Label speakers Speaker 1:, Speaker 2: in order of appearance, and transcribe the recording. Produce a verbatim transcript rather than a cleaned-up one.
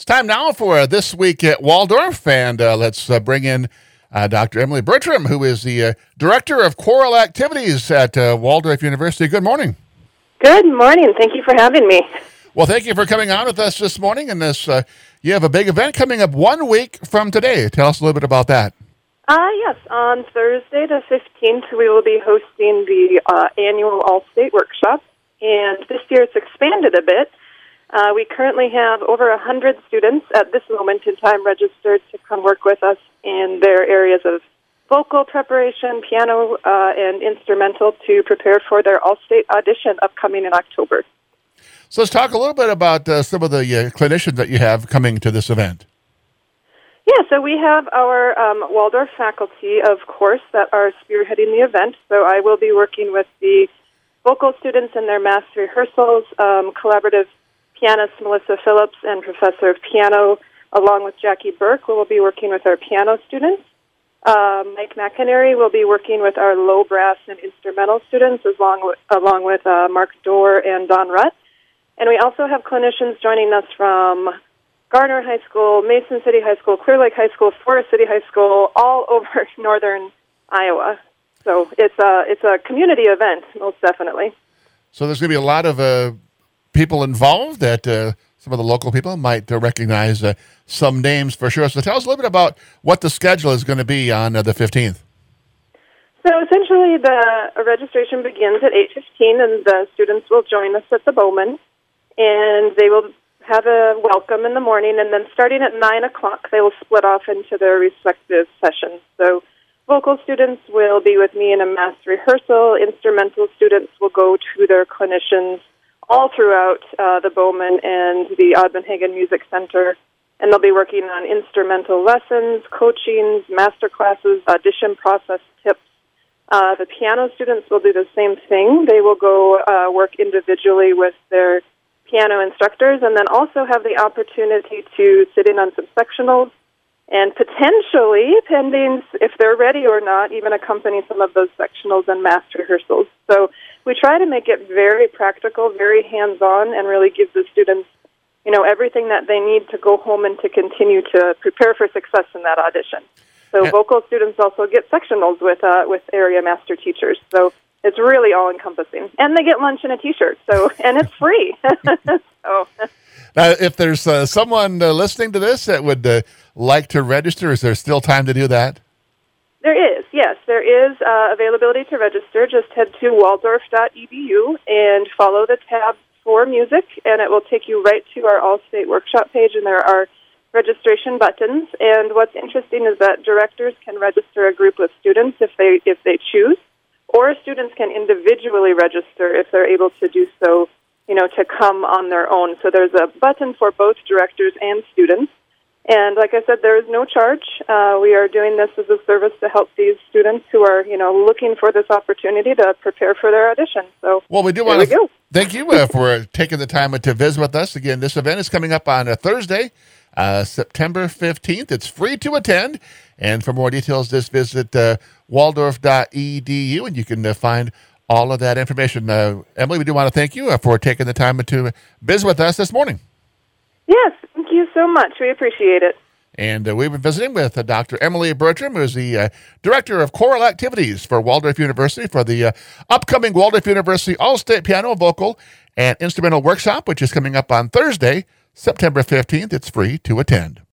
Speaker 1: It's time now for uh, This Week at Waldorf, and uh, let's uh, bring in uh, Doctor Emily Bertram, who is the uh, Director of Choral Activities at uh, Waldorf University. Good morning.
Speaker 2: Good morning. Thank you for having me.
Speaker 1: Well, thank you for coming on with us this morning. And this, uh, you have a big event coming up one week from today. Tell us a little bit about that.
Speaker 2: Uh, yes, on Thursday the fifteenth, we will be hosting the uh, annual All-State Workshop, and this year it's expanded a bit. Uh, we currently have over one hundred students at this moment in time registered to come work with us in their areas of vocal preparation, piano, uh, and instrumental to prepare for their All-State audition upcoming in October.
Speaker 1: So let's talk a little bit about uh, some of the uh, clinicians that you have coming to this event.
Speaker 2: Yeah, so we have our um, Waldorf faculty, of course, that are spearheading the event. So I will be working with the vocal students in their mass rehearsals, um, collaborative pianist Melissa Phillips and professor of piano, along with Jackie Burke. We will be working with our piano students. Uh, Mike McInerney will be working with our low brass and instrumental students, as long with, along with uh, Mark Dorr and Don Rutt. And we also have clinicians joining us from Garner High School, Mason City High School, Clear Lake High School, Forest City High School, all over northern Iowa. So it's a, it's a community event, most definitely.
Speaker 1: So there's going to be a lot of uh, people involved that uh, some of the local people might uh, recognize uh, some names for sure. So tell us a little bit about what the schedule is going to be on uh, the fifteenth.
Speaker 2: So essentially the registration begins at eight fifteen, and the students will join us at the Bowman, and they will have a welcome in the morning, and then starting at nine o'clock, they will split off into their respective sessions. So vocal students will be with me in a mass rehearsal. Instrumental students will go to their clinicians all throughout uh, the Bowman and the Odmenhagen Music Center, and they'll be working on instrumental lessons, coachings, master classes, audition process tips. Uh, the piano students will do the same thing. They will go uh, work individually with their piano instructors, and then also have the opportunity to sit in on some sectionals and potentially, pending if they're ready or not, even accompany some of those sectionals and mass rehearsals. So we try to make it very practical, very hands-on, and really give the students, you know, everything that they need to go home and to continue to prepare for success in that audition. So yeah. Vocal students also get sectionals with uh, with area master teachers. So it's really all-encompassing. And they get lunch and a T-shirt, so and it's free. so.
Speaker 1: Now, if there's uh, someone uh, listening to this that would uh, like to register, is there still time to do that?
Speaker 2: There is, yes. There is uh, availability to register. Just head to waldorf dot e d u and follow the tab for music, and it will take you right to our All-State Workshop page, and there are registration buttons. And what's interesting is that directors can register a group of students if they if they choose, or students can individually register if they're able to do so, you know, to come on their own. So there's a button for both directors and students. And like I said, there is no charge. Uh, we are doing this as a service to help these students who are, you know, looking for this opportunity to prepare for their audition. So
Speaker 1: well, we do want to thank you uh, for taking the time to visit with us. Again, this event is coming up on a Thursday, uh, September fifteenth. It's free to attend. And for more details, just visit uh, waldorf dot e d u, and you can uh, find all of that information. Uh, Emily, we do want to thank you uh, for taking the time to visit with us this morning.
Speaker 2: Yes, thank you so much. We appreciate it.
Speaker 1: And uh, we've been visiting with uh, Doctor Emily Bertram, who is the uh, Director of Choral Activities for Waldorf University for the uh, upcoming Waldorf University All-State Piano, Vocal, and Instrumental Workshop, which is coming up on Thursday, September fifteenth. It's free to attend.